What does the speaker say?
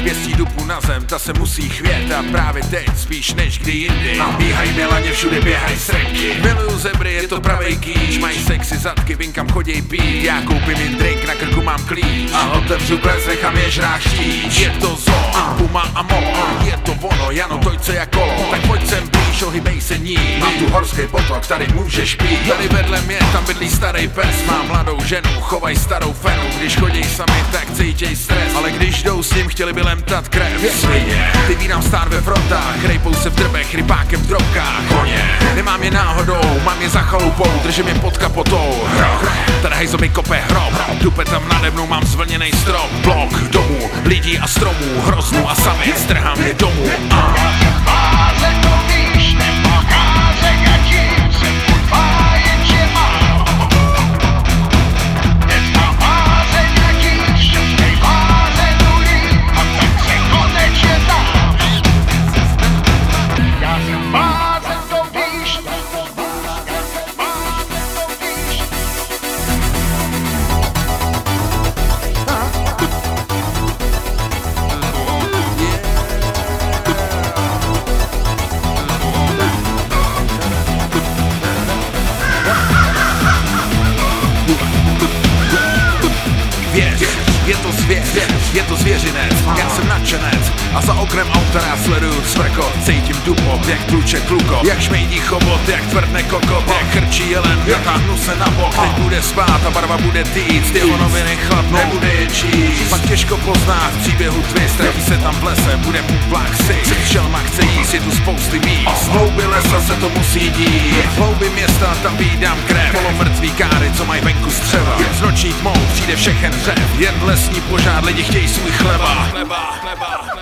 Pěstí dupu na zem, ta se musí chvět a právě teď spíš než kdy jindy. A bíhaj milaně, všude běhaj srnky. Miluju zebry, je to pravej kýč. Mají sexy zadky, vinkam choděj pít. Já koupím jim drink, na krku mám klíč. A otevřu ples, nechám je žrát štíč. Je to zoo, puma a molo. Je to ono, Jano, tojce jak kolo. Tak pojď sem blíž, ohybej se ní. Mám tu horský potok, tady můžeš pít. Tady vedle mě, tam bydlí starý pes. Mám mladou ženu, chovaj starou fenu. Když chodí sami, tak cítěj stres. Ale když jdou s ním, chtěli by lemtat krev. Svině, ty vídám stát ve frontách. Rejpou se v drbech, rybákem v drobkách. Koně, nemám je náhodou, mám je za chalupou. Držím je pod kapotou. Ten hejzo mi kope hrob. Dupe tam nade mnou, mám zvlněnej strop. Blok domů, lidí a stromů. Hroznu a sami strhám je domů. Je to zvěřinec, já jsem nadšenec a za oknem auta rád sleduju cvrkot. Cítím dupot, jak tluče kluko, jak šmejdí chobot, jak tvrdne kokot, jak chrčí jelen, natáhnu se na bok. Teď bude spát a barva bude týct, jeho noviny chladnou, nebude je číst. Pak těžko pozná v příběhu twist, trefí se tam v lese, bude puplák si. Šelma chce jíst, je tu spousty míst. Z hlouby lesa se to musí dít, v hloubi města tam vídám krev. Polomrtví káry, co mají venku střeva. Z noční tmou přijde všechen dřev, jen lesní požár, lidi chtějí svůj chleba.